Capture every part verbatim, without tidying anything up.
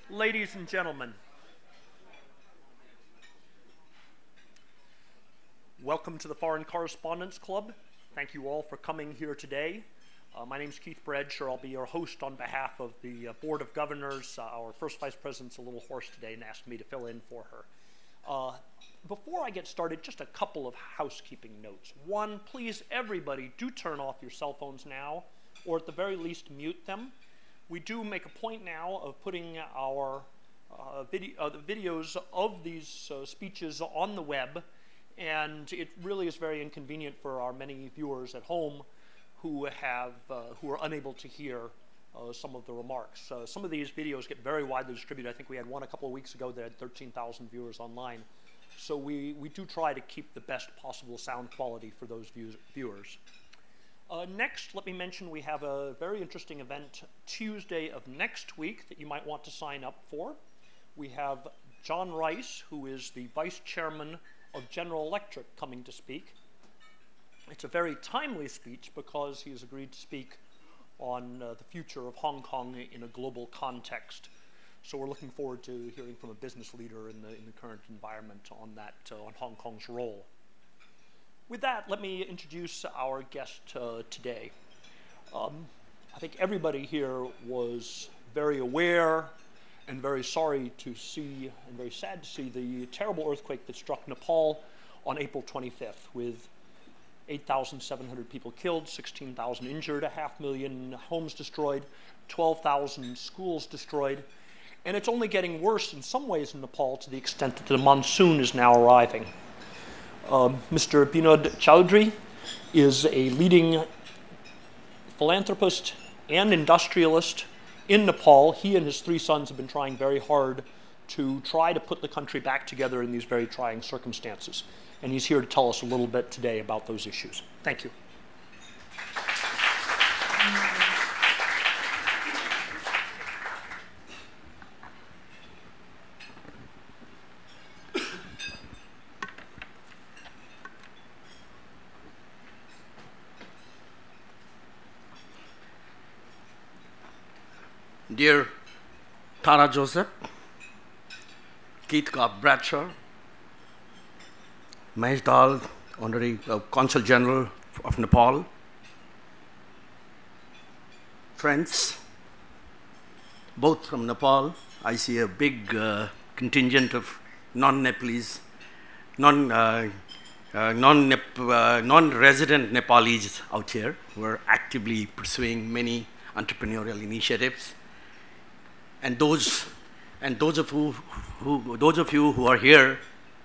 Ladies and gentlemen, welcome to the Foreign Correspondents Club. Thank you all for coming here today. Uh, my name is Keith Bradshaw. I'll be your host on behalf of the uh, Board of Governors. Uh, our first Vice President's a little hoarse today and asked me to fill in for her. Uh, before I get started, just a couple of housekeeping notes. One, please, everybody, do turn off your cell phones now, or at the very least, mute them. We do make a point now of putting our uh, video, uh, the videos of these uh, speeches on the web, and it really is very inconvenient for our many viewers at home who have uh, who are unable to hear uh, some of the remarks. Uh, some of these videos get very widely distributed. I think we had one a couple of weeks ago that had thirteen thousand viewers online. So we, we do try to keep the best possible sound quality for those views, viewers. Uh, next, let me mention we have a very interesting event Tuesday of next week that you might want to sign up for. We have John Rice, who is the Vice Chairman of General Electric, coming to speak. It's a very timely speech because he has agreed to speak on uh, the future of Hong Kong in a global context. So we're looking forward to hearing from a business leader in the, in the current environment on that, uh, on Hong Kong's role. With that, let me introduce our guest uh, today. Um, I think everybody here was very aware and very sorry to see, and very sad to see, the terrible earthquake that struck Nepal on April twenty-fifth, with eight thousand seven hundred people killed, sixteen thousand injured, a half million homes destroyed, twelve thousand schools destroyed. And it's only getting worse in some ways in Nepal to the extent that the monsoon is now arriving. Um, Mister Binod Chaudhry is a leading philanthropist and industrialist in Nepal. He and his three sons have been trying very hard to try to put the country back together in these very trying circumstances. And he's here to tell us a little bit today about those issues. Thank you. Dear Tara Joseph, Keith Bradshaw, Mahesh Dal, Honorary uh, Consul General of Nepal, friends, both from Nepal. I see a big uh, contingent of non-Nepalese, non, uh, uh, non, uh, non-resident Nepalese out here who are actively pursuing many entrepreneurial initiatives. And those, and those of who, who, those of you who are here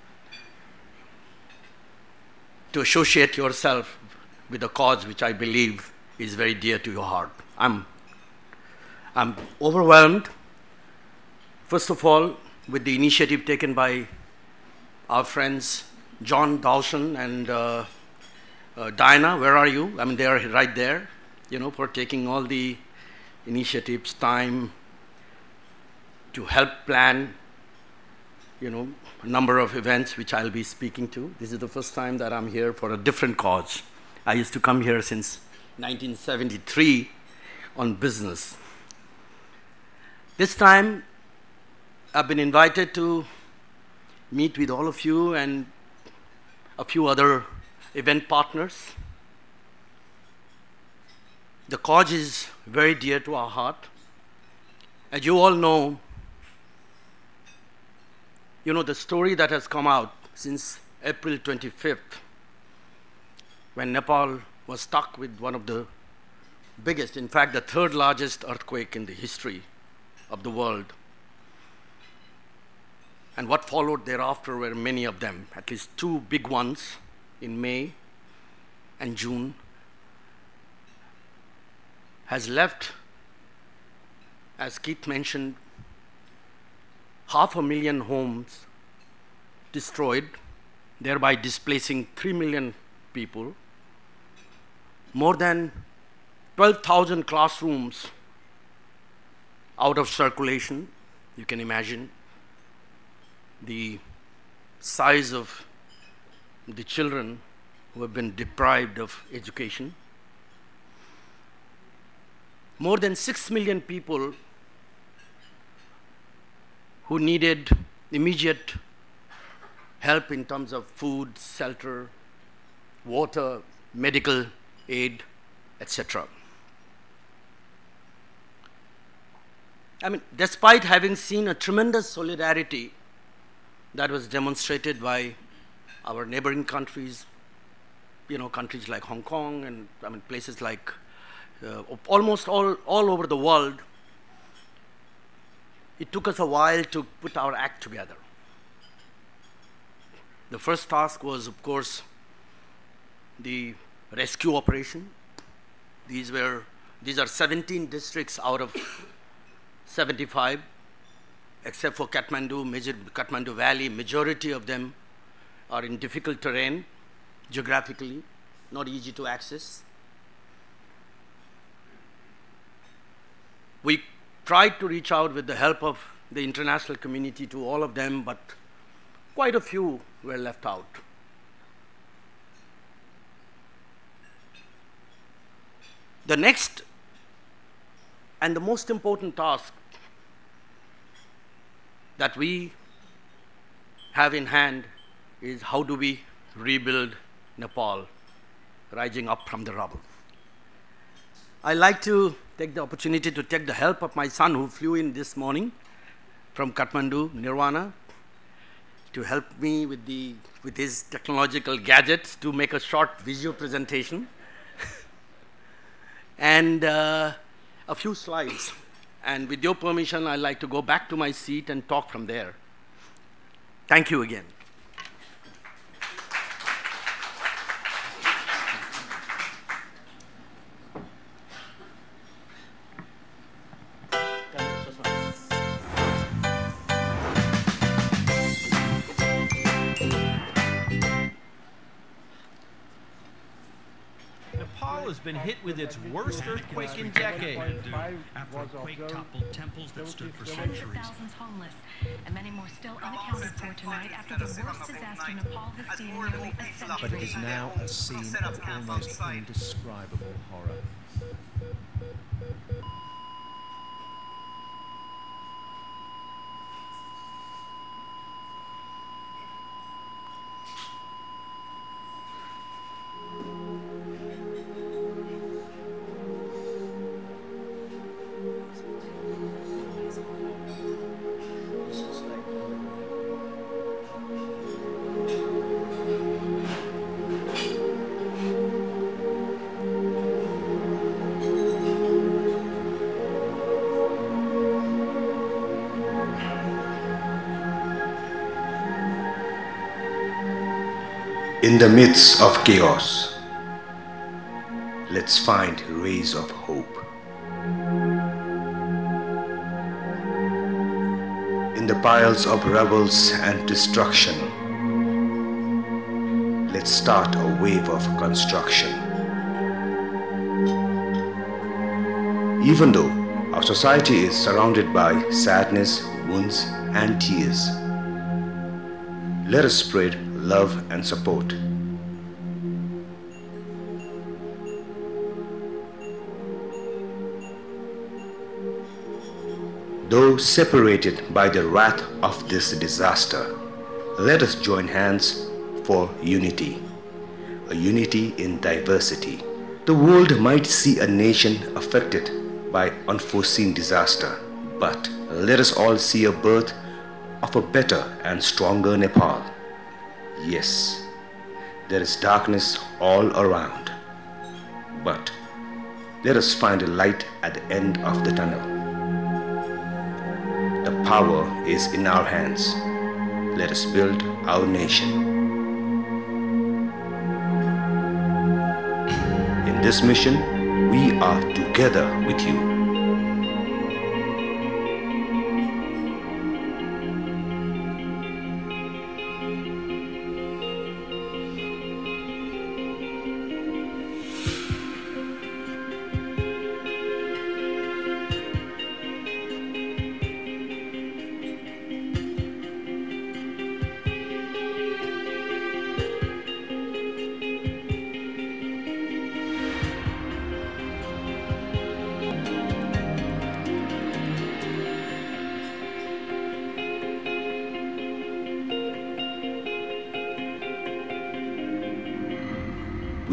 to associate yourself with a cause which I believe is very dear to your heart. I'm, I'm overwhelmed, first of all, with the initiative taken by our friends John Dawson and uh, uh, Diana. Where are you? I mean, they are right there, you know, for taking all the initiatives, time, to help plan, you know, a number of events which I'll be speaking to. This is the first time that I'm here for a different cause. I used to come here since nineteen seventy-three on business. This time, I've been invited to meet with all of you and a few other event partners. The cause is very dear to our heart. As you all know, You know, the story that has come out since April twenty-fifth, when Nepal was stuck with one of the biggest, in fact, the third largest earthquake in the history of the world. And what followed thereafter were many of them, at least two big ones in May and June, has left, as Keith mentioned, half a million homes destroyed, thereby displacing three million people, more than twelve thousand classrooms out of circulation. You can imagine the size of the children who have been deprived of education. More than six million people who needed immediate help in terms of food, shelter, water, medical aid, et cetera. I mean, despite having seen a tremendous solidarity that was demonstrated by our neighboring countries, you know, countries like Hong Kong and I mean places like uh, almost all, all over the world, it took us a while to put our act together. The first task was, of course, the rescue operation. These were, these are seventeen districts out of seventy-five, except for Kathmandu, major, Kathmandu Valley. Majority of them are in difficult terrain, geographically, not easy to access. We tried to reach out with the help of the international community to all of them, but quite a few were left out. The next and the most important task that we have in hand is how do we rebuild Nepal, rising up from the rubble. I like to take the opportunity to take the help of my son who flew in this morning from Kathmandu, Nirvana, to help me with, the, with his technological gadgets to make a short visual presentation and uh, a few slides. And with your permission, I'd like to go back to my seat and talk from there. Thank you again. Nepal has been hit with its worst earthquake in decades. After a quake toppled temples that stood for centuries. Thousands homeless, and many more still unaccounted for tonight after the worst disaster Nepal has seen in nearly a century. But it is now a scene of almost indescribable horror. In the midst of chaos, let's find rays of hope. In the piles of rubbles and destruction, let's start a wave of construction. Even though our society is surrounded by sadness, wounds, and tears, let us spread love and support. Though separated by the wrath of this disaster, let us join hands for unity, a unity in diversity. The world might see a nation affected by unforeseen disaster, but let us all see a birth of a better and stronger Nepal. Yes, there is darkness all around, but let us find a light at the end of the tunnel. The power is in our hands. Let us build our nation. In this mission, we are together with you.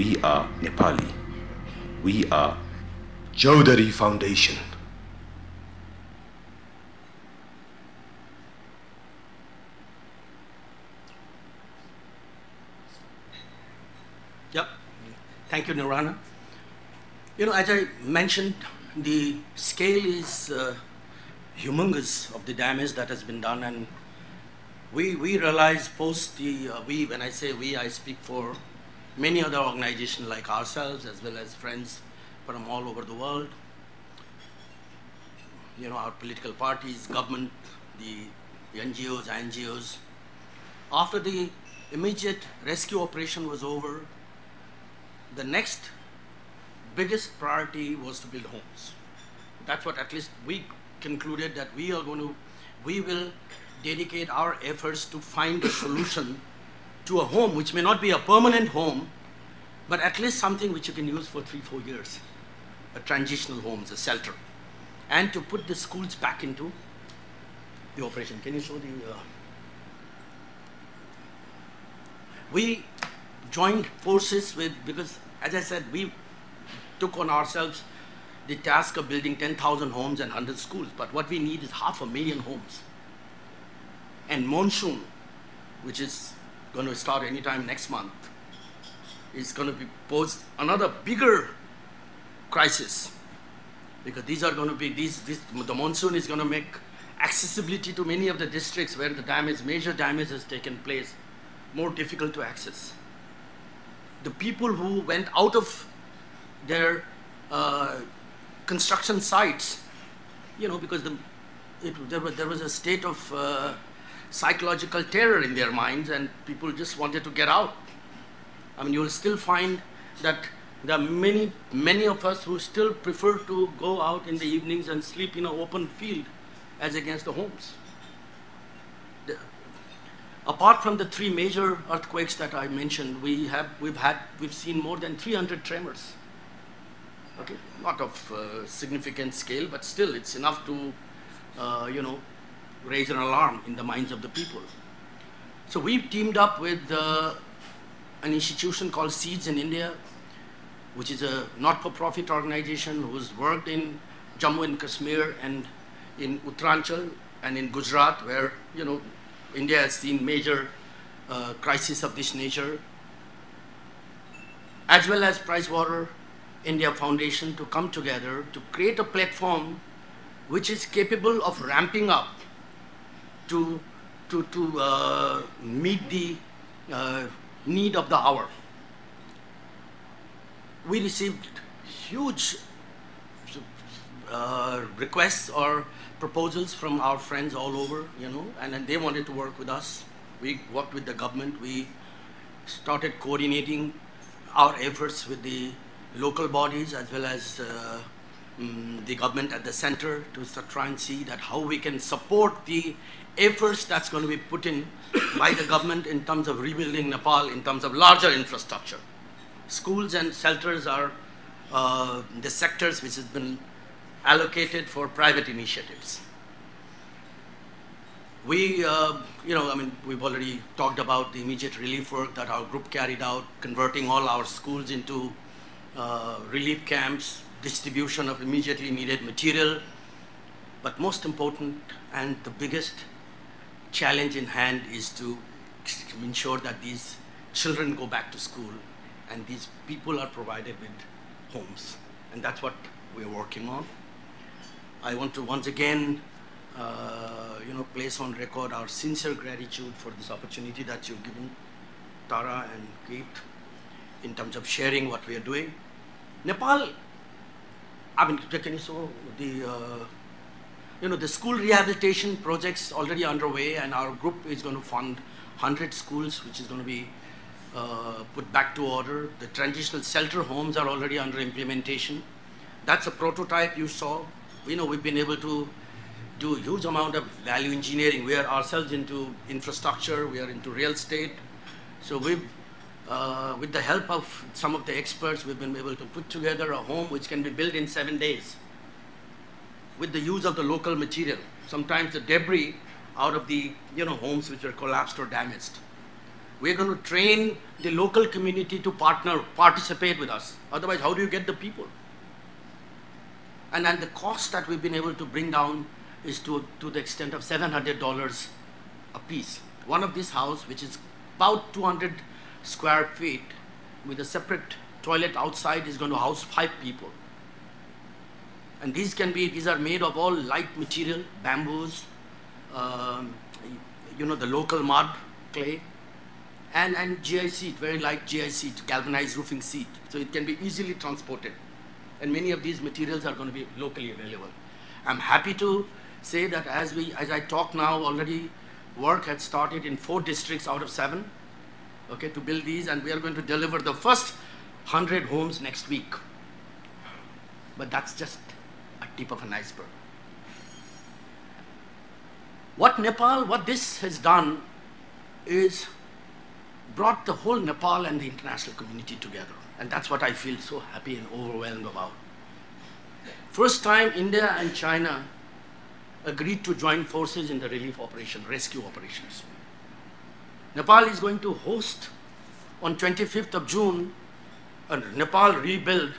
We are Nepali. We are Chaudhary Foundation. Yep. Thank you, Nirvana. You know, as I mentioned, the scale is uh, humongous of the damage that has been done, and we we realize post the uh, we when I say we, I speak for many other organizations like ourselves as well as friends from all over the world. You know, our political parties, government, the, the N G Os, N G Os. After the immediate rescue operation was over, the next biggest priority was to build homes. That's what at least we concluded, that we are going to, we will dedicate our efforts to find a solution to a home which may not be a permanent home, but at least something which you can use for three, four years. A transitional home, a shelter. And to put the schools back into the operation. Can you show the, uh, we joined forces with, because as I said, we took on ourselves the task of building ten thousand homes and one hundred schools, but what we need is half a million homes. And monsoon, which is going to start anytime next month, is going to be pose another bigger crisis, because these are going to be, these, this, the monsoon is going to make accessibility to many of the districts where the damage, major damage has taken place, more difficult to access. The people who went out of their uh, construction sites, you know, because the, it, there, was, there was a state of uh, psychological terror in their minds, and people just wanted to get out. I mean, you will still find that there are many, many of us who still prefer to go out in the evenings and sleep in an open field as against the homes. The, apart from the three major earthquakes that I mentioned, we have, we've had, we've seen more than three hundred tremors. Okay, not of uh, significant scale, but still it's enough to, uh, you know, raise an alarm in the minds of the people. So we've teamed up with uh, an institution called Seeds in India, which is a not-for-profit organization who's worked in Jammu and Kashmir and in Uttaranchal and in Gujarat, where, you know, India has seen major uh, crisis of this nature, as well as Pricewater India Foundation, to come together to create a platform which is capable of ramping up to, to, to uh, meet the uh, need of the hour. We received huge uh, requests or proposals from our friends all over, you know, and, and they wanted to work with us. We worked with the government. We started coordinating our efforts with the local bodies as well as uh, um, the government at the center to try and see that how we can support the efforts that's going to be put in by the government in terms of rebuilding Nepal, in terms of larger infrastructure. Schools and shelters are uh, the sectors which has been allocated for private initiatives. We, uh, you know, I mean, we've already talked about the immediate relief work that our group carried out, converting all our schools into uh, relief camps, distribution of immediately needed material. But most important and the biggest challenge in hand is to ensure that these children go back to school and these people are provided with homes. And that's what we're working on. I want to once again, uh, you know, place on record our sincere gratitude for this opportunity that you've given Tara and Kate in terms of sharing what we are doing. Nepal, I mean, can you show the, uh, you know, the school rehabilitation projects already underway, and our group is going to fund one hundred schools, which is going to be uh, put back to order. The transitional shelter homes are already under implementation. That's a prototype you saw. You know, we've been able to do a huge amount of value engineering. We are ourselves into infrastructure, we are into real estate. So we've, uh, with the help of some of the experts, we've been able to put together a home which can be built in seven days with the use of the local material. Sometimes the debris out of the, you know, homes which are collapsed or damaged. We're going to train the local community to partner, participate with us. Otherwise, how do you get the people? And then the cost that we've been able to bring down is to, to the extent of seven hundred dollars a piece. One of this house, which is about two hundred square feet, with a separate toilet outside, is going to house five people. And these can be, these are made of all light material, bamboos, um, you know, the local mud, clay, and, and G I seat, very light G I seat, galvanized roofing seat. So it can be easily transported. And many of these materials are going to be locally available. I'm happy to say that as we, as I talk now, already work had started in four districts out of seven, okay, to build these, and we are going to deliver the first one hundred homes next week. But that's just a tip of an iceberg. What Nepal, what this has done is brought the whole Nepal and the international community together. And that's what I feel so happy and overwhelmed about. First time India and China agreed to join forces in the relief operation, rescue operations. Nepal is going to host on twenty-fifth of June a Nepal Rebuild,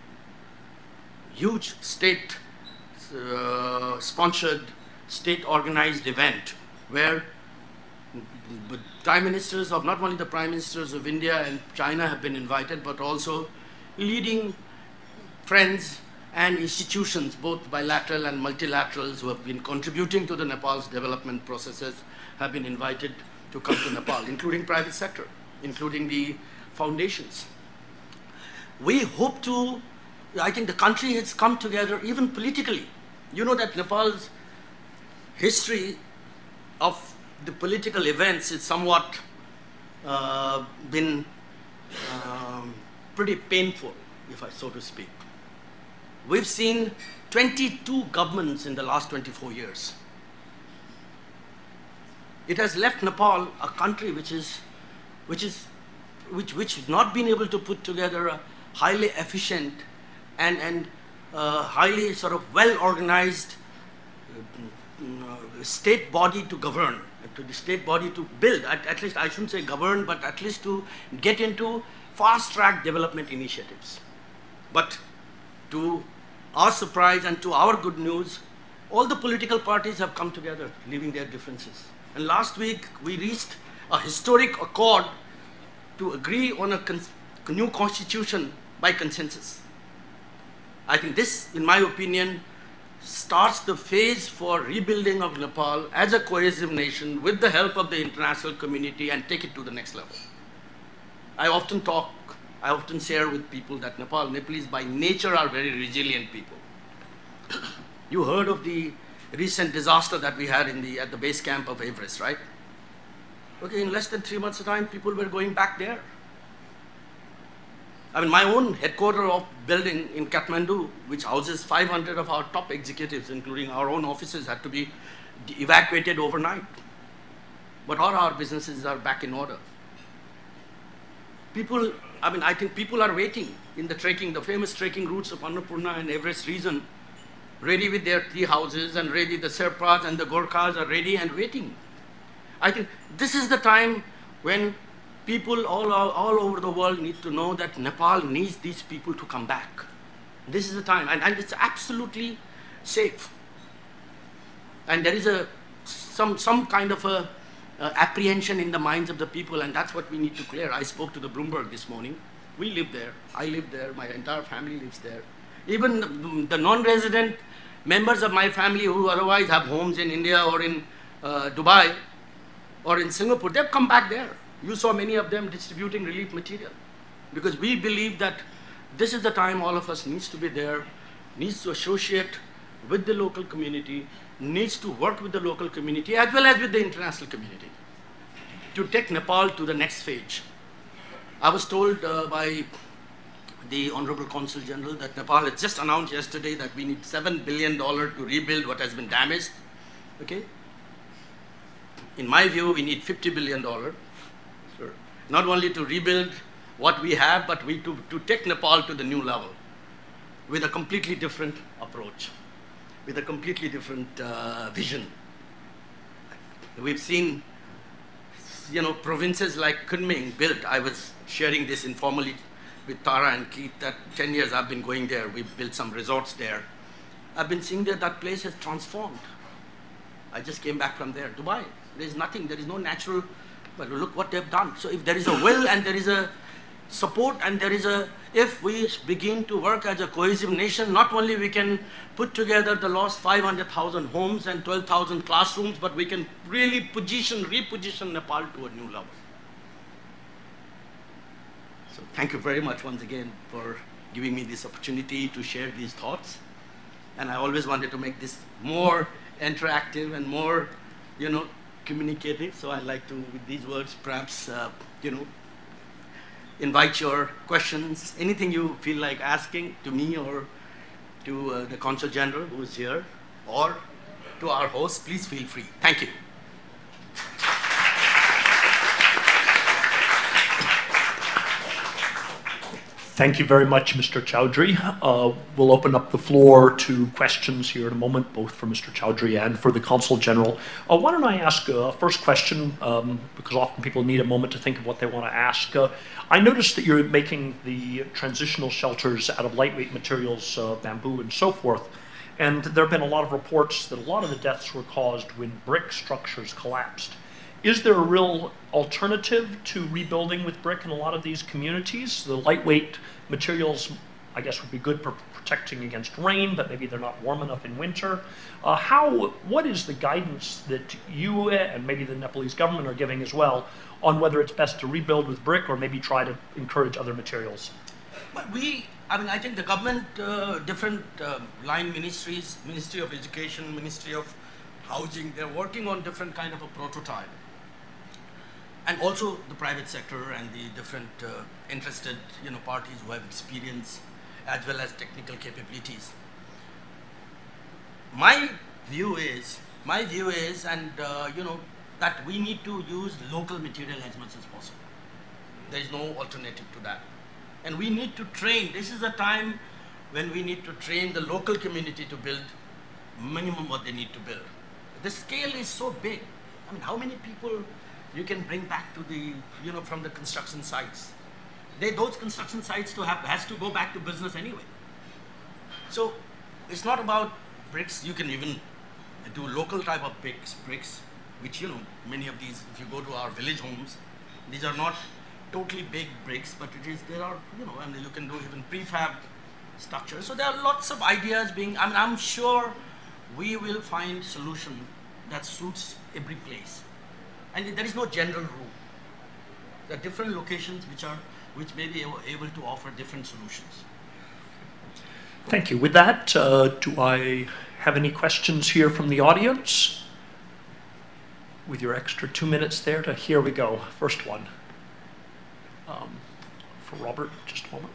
huge state uh, sponsored, state organized event where prime ministers of, not only the prime ministers of India and China have been invited, but also leading friends and institutions, both bilateral and multilaterals, who have been contributing to the Nepal's development processes, have been invited to come to Nepal, including private sector, including the foundations. We hope to, I think the country has come together even politically. You know that Nepal's history of the political events is somewhat uh, been um, pretty painful, if I so to speak. We've seen twenty-two governments in the last twenty-four years. It has left Nepal a country which is, which is, which which has not been able to put together a highly efficient and and uh, highly sort of well organized uh, state body to govern, to the state body to build. At, at least I shouldn't say govern, but at least to get into fast track development initiatives. But to our surprise and to our good news, all the political parties have come together, leaving their differences. And last week, we reached a historic accord to agree on a con new constitution by consensus. I think this, in my opinion, starts the phase for rebuilding of Nepal as a cohesive nation with the help of the international community and take it to the next level. I often talk, I often share with people that Nepal, Nepalese by nature are very resilient people. You heard of the recent disaster that we had in the, at the base camp of Everest, right? Okay, in less than three months' time, people were going back there. I mean, my own headquarter of building in Kathmandu, which houses five hundred of our top executives, including our own offices, had to be evacuated overnight. But all our businesses are back in order. People, I mean, I think people are waiting in the trekking, the famous trekking routes of Annapurna and Everest region, ready with their tea houses and ready, the Sherpas and the Gorkhas are ready and waiting. I think this is the time when people all, all, all over the world need to know that Nepal needs these people to come back. This is the time, and, and it's absolutely safe. And there is a some, some kind of a uh, apprehension in the minds of the people, and that's what we need to clear. I spoke to the Bloomberg this morning. We live there. I live there. My entire family lives there. Even the, the non-resident members of my family who otherwise have homes in India or in uh, Dubai or in Singapore, they've come back there. You saw many of them distributing relief material, because we believe that this is the time all of us needs to be there, needs to associate with the local community, needs to work with the local community as well as with the international community to take Nepal to the next phase. I was told uh, by the Honorable Consul General that Nepal has just announced yesterday that we need seven billion dollars to rebuild what has been damaged. Okay? In my view, we need fifty billion dollars. Sure. Not only to rebuild what we have, but we to, to take Nepal to the new level with a completely different approach, with a completely different uh, vision. We've seen you know, provinces like Kunming built, I was sharing this informally with Tara and Keith that ten years I've been going there. We've built some resorts there. I've been seeing that that place has transformed. I just came back from there, Dubai. There's nothing, there is no natural, but look what they've done. So if there is a will and there is a support and there is a, if we begin to work as a cohesive nation, not only we can put together the lost five hundred thousand homes and twelve thousand classrooms, but we can really position, reposition Nepal to a new level. So thank you very much once again for giving me this opportunity to share these thoughts. And I always wanted to make this more interactive and more, you know, communicative. So I'd like to, with these words, perhaps, uh, you know, invite your questions, anything you feel like asking to me or to uh, the Consul General who is here, or to our host, please feel free. Thank you. Thank you very much, Mister Chowdhury. Uh, we'll open up the floor to questions here in a moment, both for Mister Chowdhury and for the Consul General. Uh, why don't I ask a first question, um, because often people need a moment to think of what they want to ask. Uh, I noticed that you're making the transitional shelters out of lightweight materials, uh, bamboo and so forth, and there have been a lot of reports that a lot of the deaths were caused when brick structures collapsed. Is there a real alternative to rebuilding with brick in a lot of these communities? The lightweight materials, I guess, would be good for protecting against rain, but maybe they're not warm enough in winter. Uh, how, what is the guidance that you and maybe the Nepalese government are giving as well on whether it's best to rebuild with brick or maybe try to encourage other materials? But we, I mean, I think the government, uh, different uh, line ministries, Ministry of Education, Ministry of Housing, they're working on different kind of a prototype. And also the private sector and the different uh, interested, you know, parties who have experience as well as technical capabilities. My view is, my view is, and uh, you know, that we need to use local material as much as possible. There is no alternative to that. And we need to train, this is a time when we need to train the local community to build minimum what they need to build. The scale is so big. I mean, how many people you can bring back to the, you know, from the construction sites? They, those construction sites to have, has to go back to business anyway. So it's not about bricks. You can even do local type of bricks, bricks, which, you know, many of these, if you go to our village homes, these are not totally big bricks, but it is, there are, you know, I mean, you can do even prefab structures. So there are lots of ideas being, I mean, I'm sure we will find solution that suits every place. And there is no general rule. There are different locations which are, which may be able, able to offer different solutions. Thank you. With that, uh, do I have any questions here from the audience? With your extra two minutes there, to here we go. First one. Um, for Robert, just a moment.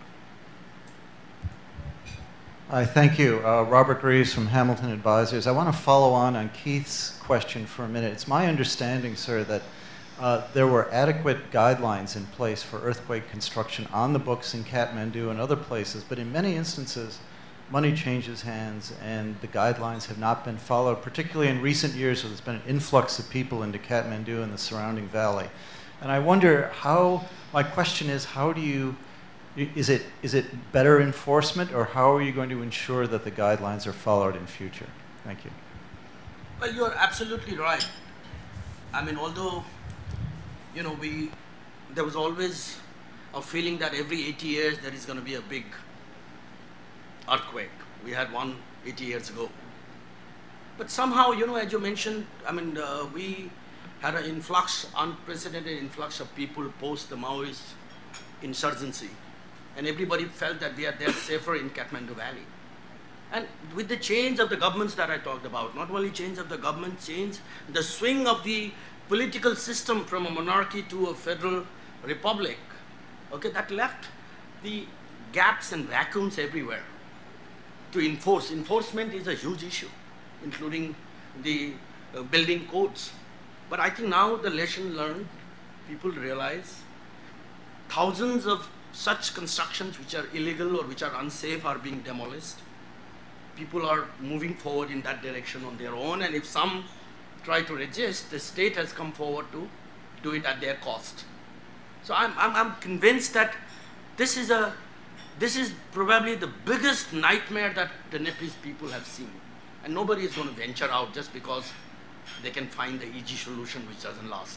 Hi, thank you. Uh, Robert Greaves from Hamilton Advisors. I want to follow on on Keith's question for a minute. It's my understanding, sir, that uh, there were adequate guidelines in place for earthquake construction on the books in Kathmandu and other places, but in many instances, money changes hands and the guidelines have not been followed, particularly in recent years where there's been an influx of people into Kathmandu and the surrounding valley. And I wonder how, my question is, how do you, Is it, is it better enforcement, or how are you going to ensure that the guidelines are followed in future? Thank you. Well, you're absolutely right. I mean, although, you know, we, there was always a feeling that every eighty years there is going to be a big earthquake. We had one eighty years ago. But somehow, you know, as you mentioned, I mean, uh, we had an influx, unprecedented influx of people post the Maoist insurgency. And everybody felt that they are there safer in Kathmandu Valley. And with the change of the governments that I talked about, not only change of the government, change the swing of the political system from a monarchy to a federal republic, okay, that left the gaps and vacuums everywhere to enforce. Enforcement is a huge issue, including the uh, building codes. But I think now the lesson learned, people realize thousands of such constructions which are illegal or which are unsafe are being demolished. People are moving forward in that direction on their own, and if some try to resist, the state has come forward to do it at their cost. So I'm, I'm, I'm convinced that this is, a, this is probably the biggest nightmare that the Nepalese people have seen. And nobody is going to venture out just because they can find the easy solution which doesn't last.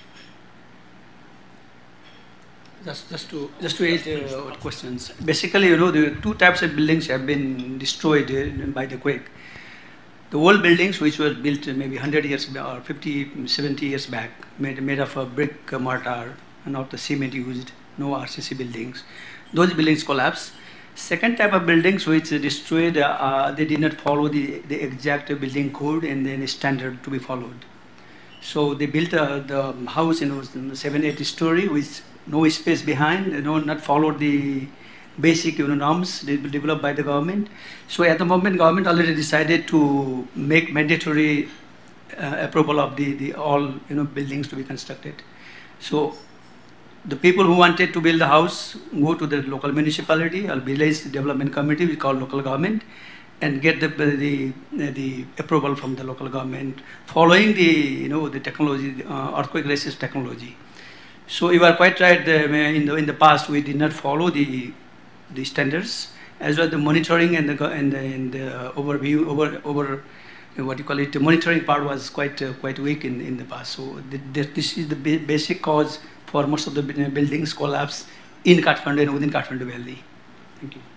Just, just to just to add uh, questions. Basically, you know, the two types of buildings have been destroyed uh, by the quake. The old buildings, which were built uh, maybe one hundred years or fifty, seventy years back, made made of a brick uh, mortar, and not the cement used. No R C C buildings. Those buildings collapsed. Second type of buildings which uh, destroyed, uh, uh, they did not follow the the exact building code and then standard to be followed. So they built uh, the house, you know, seven, eight story with no space behind, you know, not followed the basic, you know, norms developed by the government. So at the moment, government already decided to make mandatory uh, approval of the, the all, you know, buildings to be constructed. So the people who wanted to build the house go to the local municipality or village development committee, we call local government, and get the, the the approval from the local government following the, you know, the technology, uh, earthquake resist technology. So you are quite right. Uh, in the in the past, we did not follow the the standards, as well as the monitoring and the and the, and the overview over over uh, what you call it. The monitoring part was quite uh, quite weak in in the past. So the, the, this is the ba basic cause for most of the buildings collapse in Kathmandu and within Kathmandu Valley. Thank you.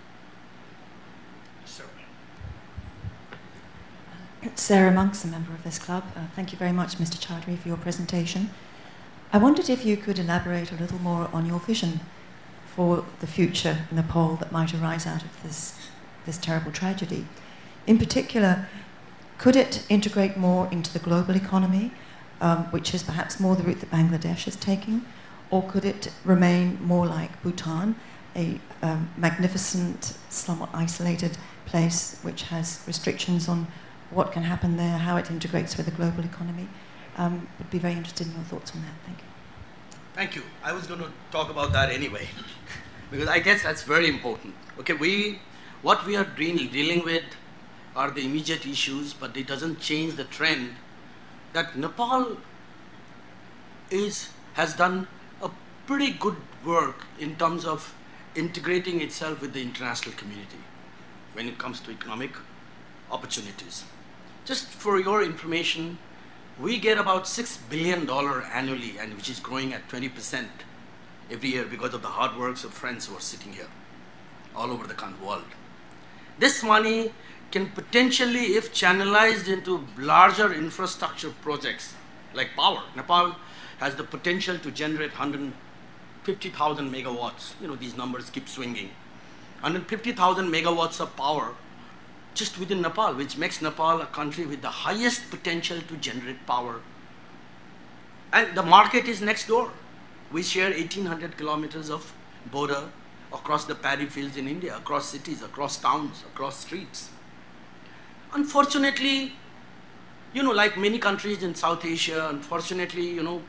Sarah Monks, a member of this club. Uh, thank you very much, Mister Chaudhary, for your presentation. I wondered if you could elaborate a little more on your vision for the future Nepal that might arise out of this, this terrible tragedy. In particular, could it integrate more into the global economy, um, which is perhaps more the route that Bangladesh is taking, or could it remain more like Bhutan, a um, magnificent, somewhat isolated place which has restrictions on what can happen there, how it integrates with the global economy? Um, would be very interested in your thoughts on that. Thank you. Thank you. I was going to talk about that anyway, because I guess that's very important. Okay, we, what we are dealing with are the immediate issues, but it doesn't change the trend that Nepal is has done a pretty good work in terms of integrating itself with the international community when it comes to economic opportunities. Just for your information, we get about six billion dollars annually, and which is growing at twenty percent every year because of the hard works of friends who are sitting here all over the world. This money can potentially, if channelized into larger infrastructure projects like power, Nepal has the potential to generate one hundred fifty thousand megawatts. You know, these numbers keep swinging. one hundred fifty thousand megawatts of power just within Nepal, which makes Nepal a country with the highest potential to generate power. And the market is next door. We share eighteen hundred kilometers of border across the paddy fields in India, across cities, across towns, across streets. Unfortunately, you know, like many countries in South Asia, unfortunately, you know,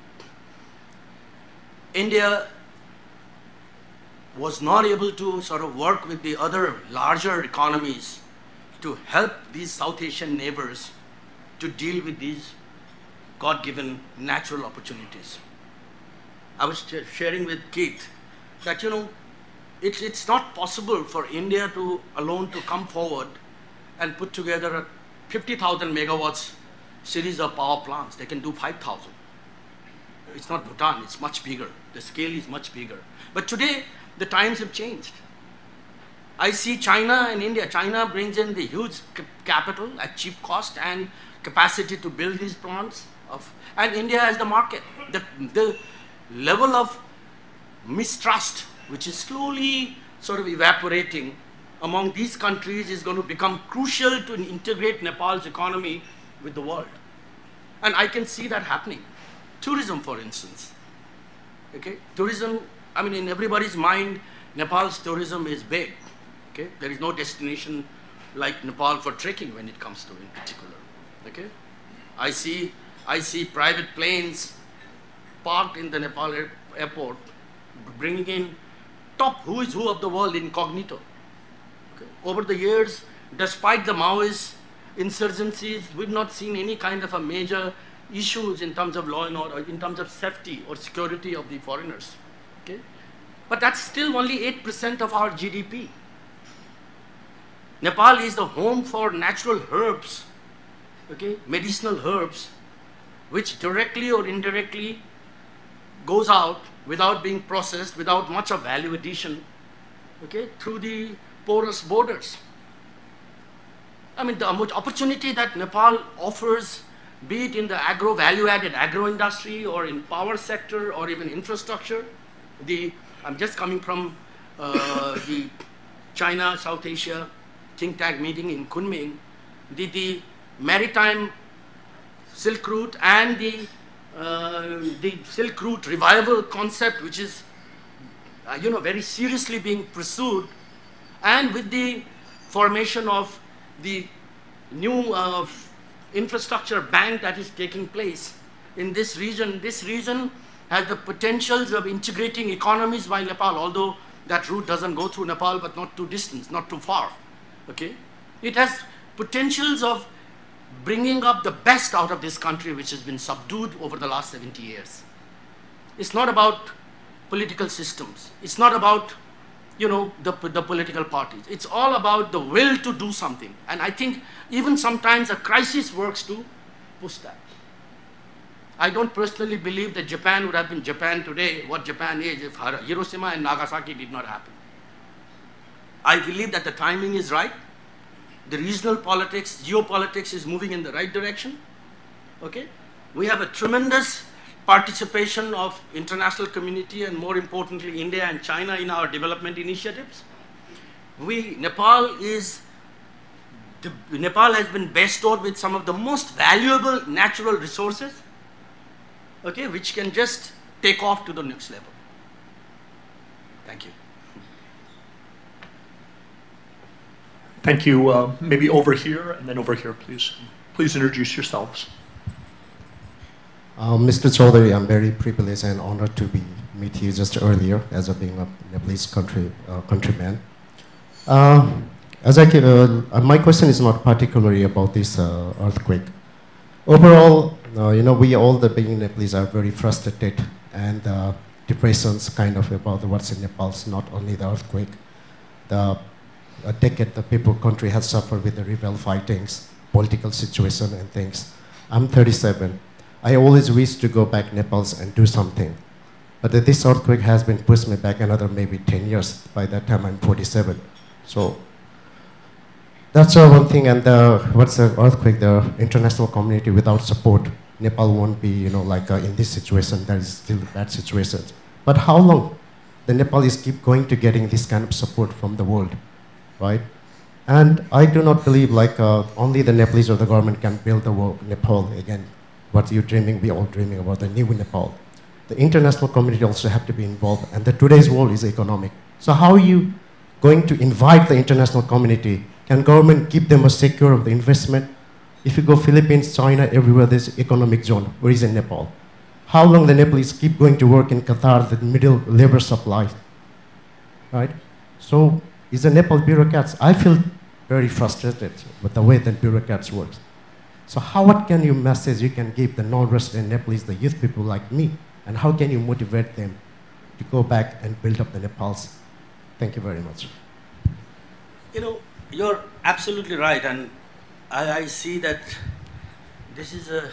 India was not able to sort of work with the other larger economies to help these South Asian neighbors to deal with these God-given natural opportunities. I was sharing with Keith that, you know, it's, it's not possible for India to alone to come forward and put together a fifty thousand megawatts series of power plants. They can do five thousand. It's not Bhutan, it's much bigger. The scale is much bigger. But today, the times have changed. I see China and India. China brings in the huge capital at cheap cost and capacity to build these plants. Of, and India has the market. The, the level of mistrust, which is slowly sort of evaporating among these countries, is going to become crucial to integrate Nepal's economy with the world. And I can see that happening. Tourism, for instance. Okay? Tourism, I mean, in everybody's mind, Nepal's tourism is big. Okay? There is no destination like Nepal for trekking when it comes to in particular. Okay? I see, I see private planes parked in the Nepal air, airport, bringing in top who is who of the world incognito. Okay? Over the years, despite the Maoist insurgencies, we've not seen any kind of a major issues in terms of law and order, in terms of safety or security of the foreigners. Okay? But that's still only eight percent of our G D P. Nepal is the home for natural herbs, okay, medicinal herbs, which directly or indirectly goes out without being processed, without much of value addition, okay, through the porous borders. I mean, the opportunity that Nepal offers, be it in the agro value-added agro industry or in power sector or even infrastructure. The I'm just coming from uh, the China South Asia think tank meeting in Kunming. The, the maritime Silk Route and the uh, the Silk Route revival concept, which is uh, you know very seriously being pursued, and with the formation of the new uh, infrastructure bank that is taking place in this region. This region has the potentials of integrating economies by Nepal, although that route doesn't go through Nepal, but not too distant, not too far. Okay, it has potentials of bringing up the best out of this country, which has been subdued over the last seventy years. It's not about political systems. It's not about, you know, the, the political parties. It's all about the will to do something. And I think even sometimes a crisis works to push that. I don't personally believe that Japan would have been Japan today, what Japan is, if Hiroshima and Nagasaki did not happen. I believe that the timing is right. The regional politics, geopolitics is moving in the right direction. Okay? We have a tremendous participation of international community and more importantly India and China in our development initiatives. We, Nepal is, the, Nepal has been bestowed with some of the most valuable natural resources, okay, which can just take off to the next level. Thank you. Thank you. Uh, maybe over here and then over here, please. Please introduce yourselves. Uh, Mister Chaudhary, I'm very privileged and honored to be meet you just earlier as a being a Nepalese country uh, countryman. Uh, as I can, uh, my question is not particularly about this uh, earthquake. Overall, uh, you know, we all the being Nepalese are very frustrated and uh, depressions kind of about what's in Nepal. It's not only the earthquake. The a decade the people country has suffered with the rebel fightings, political situation and things. I'm thirty-seven. I always wish to go back Nepal and do something. But this earthquake has been pushed me back another maybe ten years. By that time I'm forty-seven. So that's uh, one thing. And the, what's the earthquake, the international community without support, Nepal won't be, you know, like uh, in this situation, that is still a bad situation. But how long the Nepalese keep going to getting this kind of support from the world? Right? And I do not believe like uh, only the Nepalese or the government can build the world, Nepal again. What you're dreaming, we all dreaming about the new Nepal. The international community also have to be involved, and the today's world is economic. So how are you going to invite the international community? Can government give them a secure of the investment? If you go Philippines, China, everywhere there's economic zone. Where is in Nepal? How long the Nepalese keep going to work in Qatar, the middle labor supply? Right? So is the Nepal bureaucrats, I feel very frustrated with the way that bureaucrats work. So how, what can you message you can give the non-resident Nepalese, the youth people like me, and how can you motivate them to go back and build up the Nepals? Thank you very much. You know, you're absolutely right, and I, I see that this is a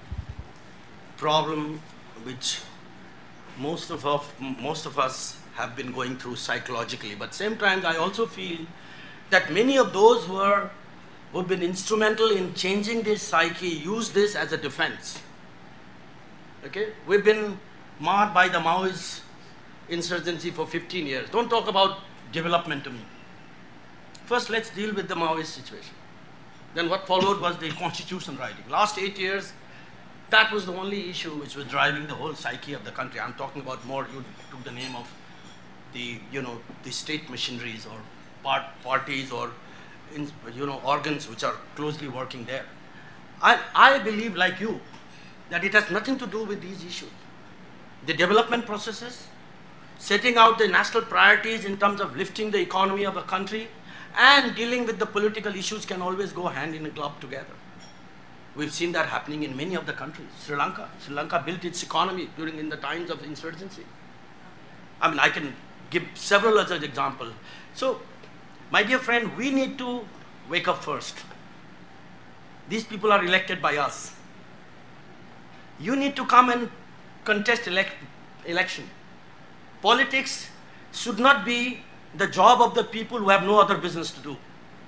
problem which most of, us, most of us have been going through psychologically. But same time, I also feel that many of those who are who've been instrumental in changing this psyche use this as a defense. Okay, we've been marred by the Maoist insurgency for fifteen years. Don't talk about development to me. First, let's deal with the Maoist situation. Then what followed was the constitution writing. Last eight years, that was the only issue which was driving the whole psyche of the country. I'm talking about more, you took the name of the, you know, the state machineries or part, parties or, in, you know, organs which are closely working there. I, I believe, like you, that it has nothing to do with these issues. The development processes, setting out the national priorities in terms of lifting the economy of a country, and dealing with the political issues can always go hand in a glove together. We've seen that happening in many of the countries. Sri Lanka. Sri Lanka built its economy during in the times of insurgency. I mean, I can give several other examples. So, my dear friend, we need to wake up first. These people are elected by us. You need to come and contest elect election. Politics should not be the job of the people who have no other business to do.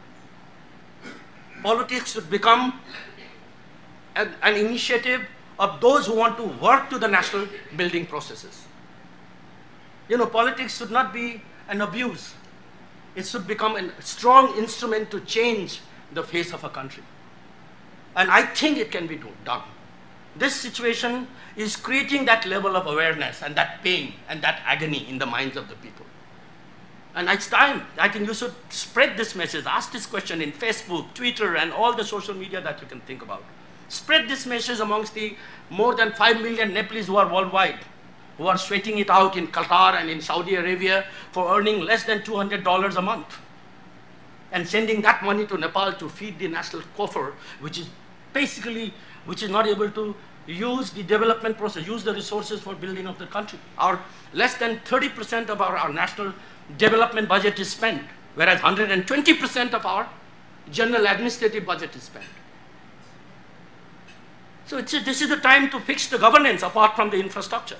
Politics should become an, an initiative of those who want to work to the national building processes. You know, politics should not be an abuse. It should become a strong instrument to change the face of a country. And I think it can be do, done. This situation is creating that level of awareness and that pain and that agony in the minds of the people. And it's time. I think you should spread this message. Ask this question in Facebook, Twitter, and all the social media that you can think about. Spread this message amongst the more than five million Nepalese who are worldwide, who are sweating it out in Qatar and in Saudi Arabia for earning less than two hundred dollars a month. And sending that money to Nepal to feed the national coffer, which is basically, which is not able to use the development process, use the resources for building of the country. Our less than thirty percent of our, our national development budget is spent, whereas one hundred twenty percent of our general administrative budget is spent. So it's a, this is the time to fix the governance apart from the infrastructure.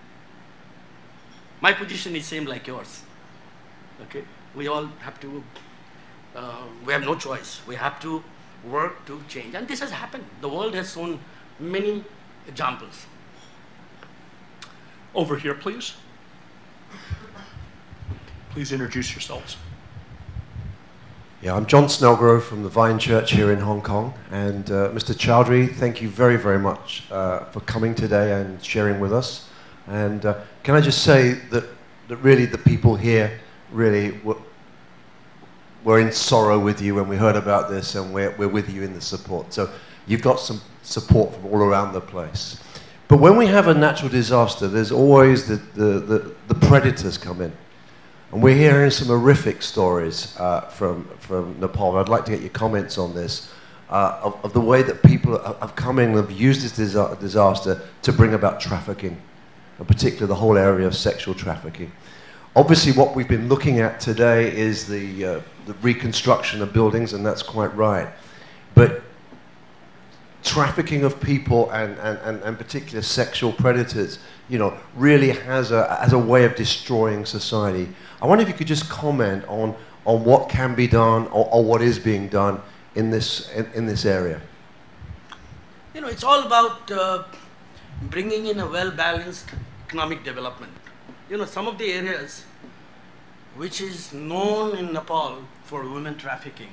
My position is same like yours. Okay, we all have to, uh, we have no choice. We have to work to change, and this has happened. The world has shown many examples. Over here, please. Please introduce yourselves. Yeah, I'm John Snellgrove from the Vine Church here in Hong Kong. And uh, Mister Chowdhury, thank you very, very much uh, for coming today and sharing with us. And uh, can I just say that, that really the people here really were, were in sorrow with you when we heard about this, and we're, we're with you in the support. So you've got some support from all around the place. But when we have a natural disaster, there's always the, the, the, the predators come in. And we're hearing some horrific stories uh, from, from Nepal. I'd like to get your comments on this, uh, of, of the way that people have come in and have used this disa disaster to bring about trafficking, in particular the whole area of sexual trafficking. Obviously what we've been looking at today is the, uh, the reconstruction of buildings, and that's quite right. But trafficking of people and, and, and, and particular sexual predators, you know, really has a, has a way of destroying society. I wonder if you could just comment on, on what can be done or, or what is being done in this, in, in this area. You know, it's all about uh, bringing in a well-balanced economic development. You know, some of the areas which is known in Nepal for women trafficking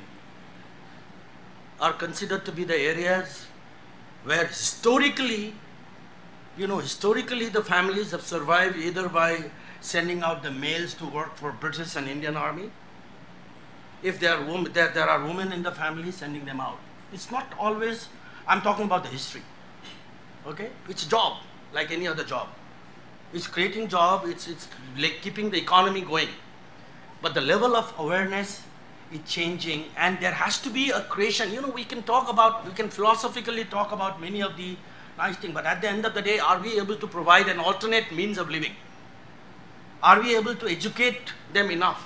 are considered to be the areas where historically, you know, historically the families have survived either by sending out the males to work for British and Indian Army. If there are women, there, there are women in the family, sending them out. It's not always, I'm talking about the history. Okay? It's a job, like any other job. It's creating job, it's, it's like keeping the economy going. But the level of awareness is changing, and there has to be a creation. You know, we can talk about, we can philosophically talk about many of the nice things, but at the end of the day, are we able to provide an alternate means of living? Are we able to educate them enough?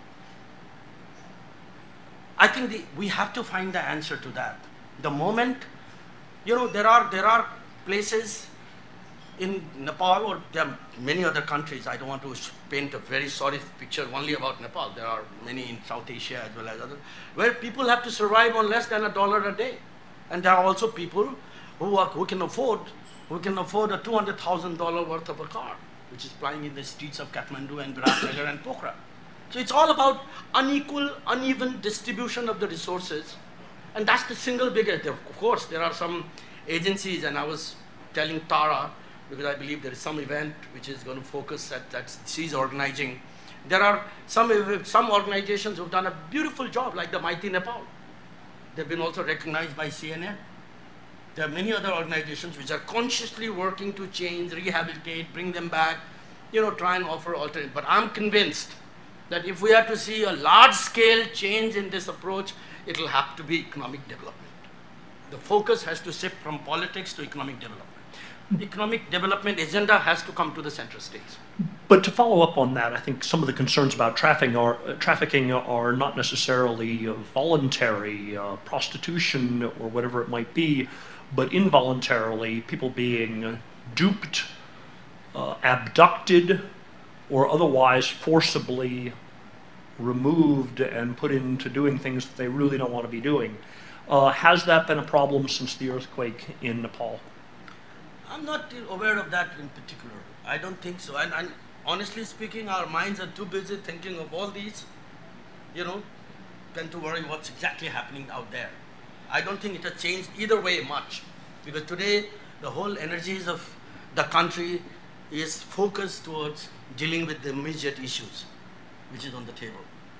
I think the, we have to find the answer to that. The moment, you know, there are, there are places in Nepal, or there are many other countries, I don't want to paint a very sorry picture only about Nepal, there are many in South Asia as well as others, where people have to survive on less than a dollar a day. And there are also people who, are, who can afford, who can afford a two hundred thousand dollars worth of a car, which is plying in the streets of Kathmandu and Biratnagar and Pokhara. So it's all about unequal, uneven distribution of the resources, and that's the single biggest. Of course, there are some agencies, and I was telling Tara, because I believe there is some event which is going to focus at that she's organizing. There are some, some organizations who have done a beautiful job, like the Mighty Nepal. They've been also recognized by C N N. There are many other organizations which are consciously working to change, rehabilitate, bring them back, you know, try and offer alternate. But I'm convinced that if we are to see a large-scale change in this approach, it will have to be economic development. The focus has to shift from politics to economic development. Economic development agenda has to come to the center stage. But to follow up on that, I think some of the concerns about trafficking are, uh, trafficking are not necessarily uh, voluntary uh, prostitution or whatever it might be, but involuntarily people being uh, duped, uh, abducted, or otherwise forcibly removed and put into doing things that they really don't want to be doing. Uh, has that been a problem since the earthquake in Nepal? I'm not aware of that in particular. I don't think so. And, and honestly speaking, our minds are too busy thinking of all these, you know, than to worry what's exactly happening out there. I don't think it has changed either way much, because today the whole energies of the country is focused towards dealing with the immediate issues which is on the table.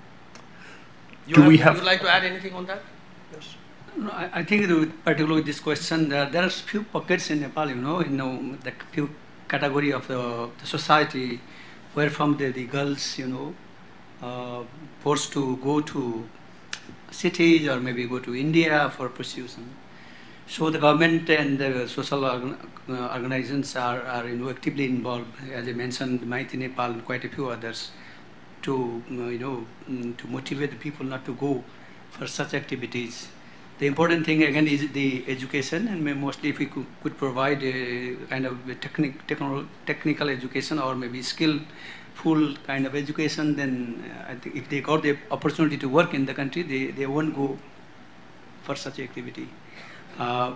You Do have, we have... Would you like to add anything on that? Yes. No, I, I think with, particularly with this question, there, there are few pockets in Nepal, you know, in know, the few category of the, the society where from the, the girls, you know, uh, forced to go to cities or maybe go to India for prostitution. So the government and the social organ, uh, organizations are, are you know, actively involved, as I mentioned, Maiti Nepal and quite a few others, to uh, you know um, to motivate the people not to go for such activities. The important thing again is the education, and mostly if we could, could provide a kind of a technic, technical, technical education or maybe skillful kind of education, then uh, I think if they got the opportunity to work in the country, they, they won't go for such activity. Uh,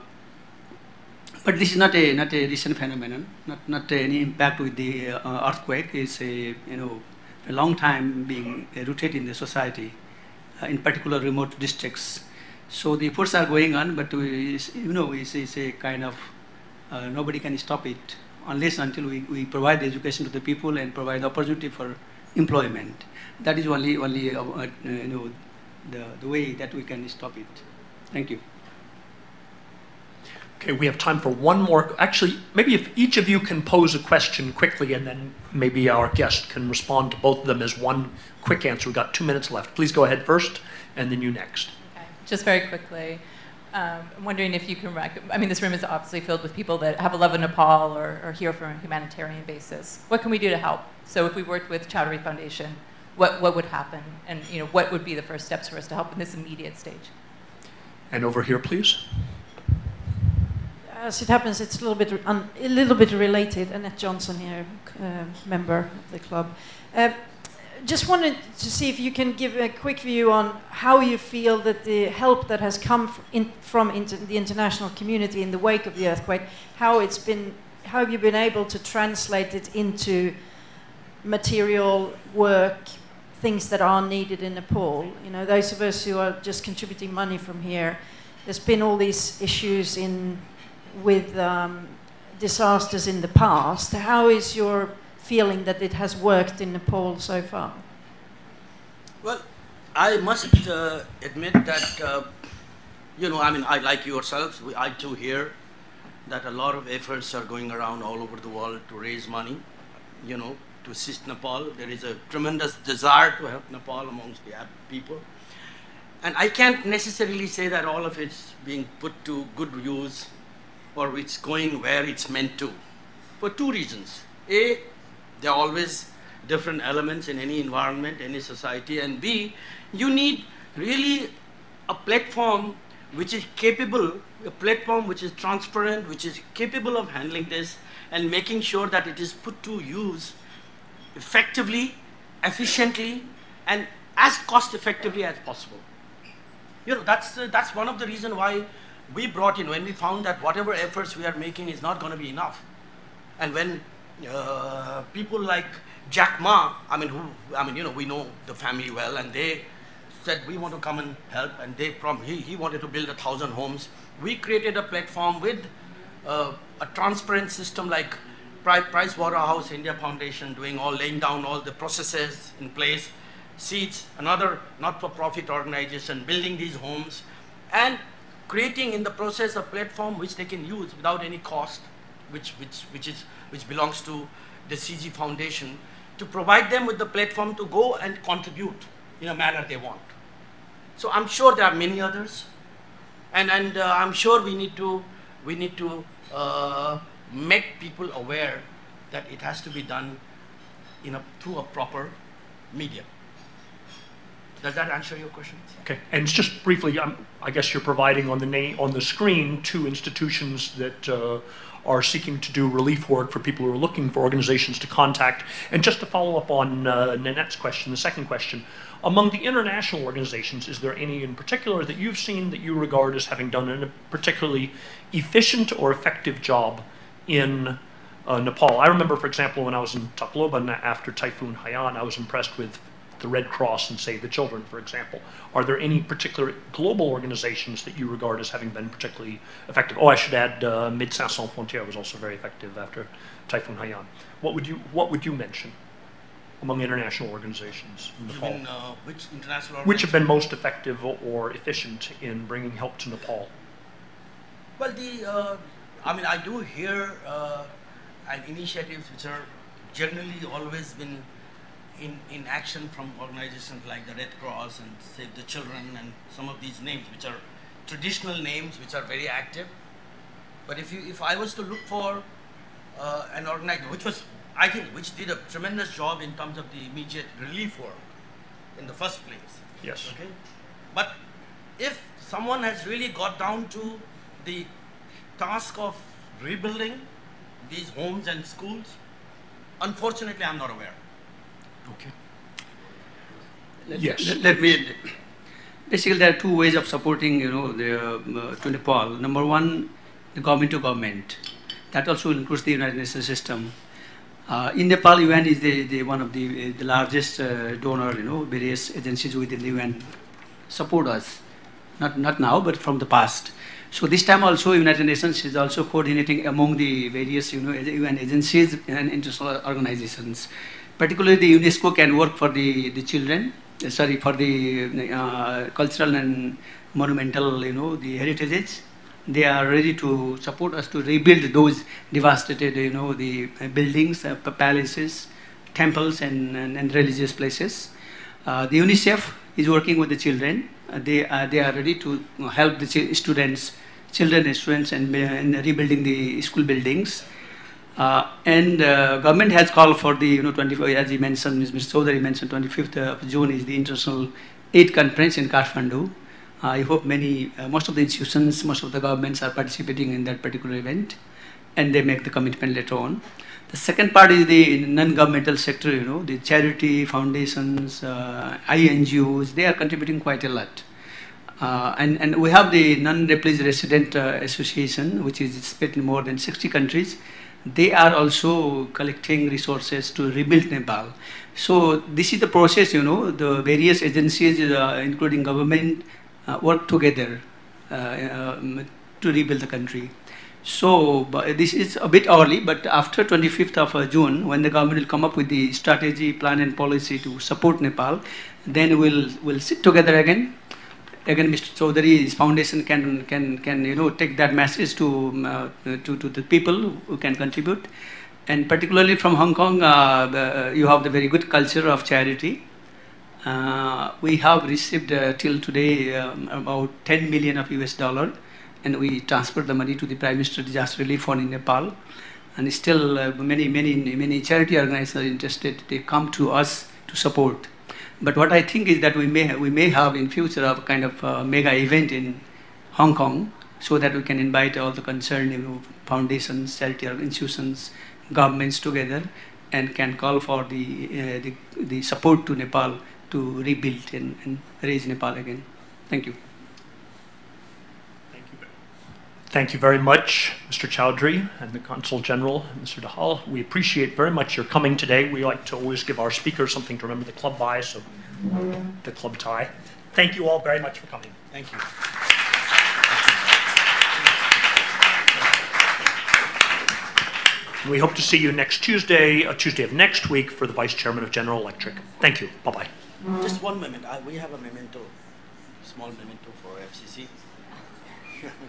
but this is not a not a recent phenomenon, not not any impact with the uh, earthquake. It's a you know a long time being rooted in the society, uh, in particular remote districts. So the efforts are going on, but we, you know it's, it's a kind of uh, nobody can stop it unless until we, we provide the education to the people and provide opportunity for employment. That is only only uh, uh, you know the the way that we can stop it. Thank you. Okay, we have time for one more. Actually, maybe if each of you can pose a question quickly, and then maybe our guest can respond to both of them as one quick answer. We've got two minutes left. Please go ahead first, and then you next. Okay. Just very quickly, um, I'm wondering if you can rec- I mean, this room is obviously filled with people that have a love of Nepal or are here from a humanitarian basis. What can we do to help? So if we worked with Chowdhury Foundation, what, what would happen? And you know, what would be the first steps for us to help in this immediate stage? And over here, please. As it happens, it's a little bit un, a little bit related. Annette Johnson here, uh, member of the club. Uh, just wanted to see if you can give a quick view on how you feel that the help that has come from, in, from inter, the international community in the wake of the earthquake, how it's been, how have you been able to translate it into material work, things that are needed in Nepal? You know, those of us who are just contributing money from here, there's been all these issues in with um, disasters in the past. How is your feeling that it has worked in Nepal so far? Well, I must uh, admit that, uh, you know, I mean, I like yourselves, we, I too hear that a lot of efforts are going around all over the world to raise money, you know, to assist Nepal. There is a tremendous desire to help Nepal amongst the people. And I can't necessarily say that all of it's being put to good use or it's going where it's meant to, for two reasons. A, there are always different elements in any environment, any society, and B, you need really a platform which is capable, a platform which is transparent, which is capable of handling this and making sure that it is put to use effectively, efficiently, and as cost effectively as possible. You know, that's, uh, that's one of the reasons why we brought in, when we found that whatever efforts we are making is not going to be enough. And when uh, people like Jack Ma, I mean, who, I mean, you know, we know the family well, and they said, we want to come and help, and they prom- he, he wanted to build a thousand homes. We created a platform with uh, a transparent system like Price Waterhouse India Foundation, doing all, laying down all the processes in place, Seeds, another not-for-profit organization, building these homes, and creating in the process a platform which they can use without any cost, which, which, which, is, which belongs to the C G Foundation, to provide them with the platform to go and contribute in a manner they want. So I'm sure there are many others And, and uh, I'm sure we need to, we need to uh, make people aware that it has to be done in a, through a proper medium. Does that answer your question? Okay, and just briefly, um, I guess you're providing on the name on the screen two institutions that uh, are seeking to do relief work for people who are looking for organizations to contact. And just to follow up on uh, Nanette's question, the second question, among the international organizations, is there any in particular that you've seen that you regard as having done a particularly efficient or effective job in uh, Nepal? I remember, for example, when I was in Tacloban after Typhoon Haiyan, I was impressed with the Red Cross and Save the Children, for example. Are there any particular global organizations that you regard as having been particularly effective? Oh, I should add, uh, Médecins Sans Frontières was also very effective after Typhoon Haiyan. What would you What would you mention among international organizations in Nepal? You mean, uh, which international Which have been most effective or efficient in bringing help to Nepal? Well, the uh, I mean, I do hear uh, and initiatives which are generally always been in, in action from organizations like the Red Cross and Save the Children and some of these names which are traditional names which are very active. But if you if I was to look for uh, an organization which was, I think, which did a tremendous job in terms of the immediate relief work in the first place. Yes. Okay. But if someone has really got down to the task of rebuilding these homes and schools, unfortunately, I'm not aware. Okay. Let, yes. Let, let me. Basically, there are two ways of supporting, you know, the uh, to Nepal. Number one, the government to government. That also includes the United Nations system. Uh, in Nepal, U N is the, the one of the, the largest uh, donor. You know, various agencies within the U N support us. Not not now, but from the past. So this time also, United Nations is also coordinating among the various, you know, U N agencies and international organizations. Particularly, the UNESCO can work for the, the children, uh, sorry, for the uh, cultural and monumental, you know, the heritages. They are ready to support us to rebuild those devastated, you know, the buildings, uh, palaces, temples, and, and, and religious places. Uh, the UNICEF is working with the children. Uh, they, uh, they are ready to help the ch students, children and students, and, and rebuilding the school buildings. Uh, and uh, government has called for the, you know, twenty-four, as he mentioned, Mister Chaudhary mentioned, twenty-fifth of June is the International Aid Conference in Kathmandu. Uh, I hope many, uh, most of the institutions, most of the governments are participating in that particular event, and they make the commitment later on. The second part is the non-governmental sector, you know, the charity, foundations, uh, I N G Os, they are contributing quite a lot. Uh, and, and we have the non-replaced resident uh, association, which is split in more than sixty countries. They are also collecting resources to rebuild Nepal. So this is the process, you know, the various agencies, uh, including government, uh, work together uh, um, to rebuild the country. So this is a bit early, but after twenty-fifth of June, when the government will come up with the strategy, plan and policy to support Nepal, then we'll, we'll sit together again. Again, Mister Chaudhary's foundation can, can, can you know, take that message to, uh, to, to the people who can contribute. And particularly from Hong Kong, uh, the, you have the very good culture of charity. Uh, we have received uh, till today um, about ten million of U S dollar, and we transferred the money to the Prime Minister Disaster Relief Fund in Nepal. And still uh, many, many, many charity organizations are interested. They come to us to support. But what I think is that we may we may have in future a kind of uh, mega event in Hong Kong, so that we can invite all the concerned, you know, foundations, charity institutions, governments together, and can call for the uh, the, the support to Nepal to rebuild and, and raise Nepal again. Thank you. Thank you. Thank you very much, Mister Chaudhary and the Consul General, Mister Dahal. We appreciate very much your coming today. We like to always give our speakers something to remember the club by, so the club tie. Thank you all very much for coming. Thank you. We hope to see you next Tuesday, uh, Tuesday of next week, for the Vice Chairman of General Electric. Thank you. Bye-bye. Just one moment. I, we have a memento, small memento for F C C.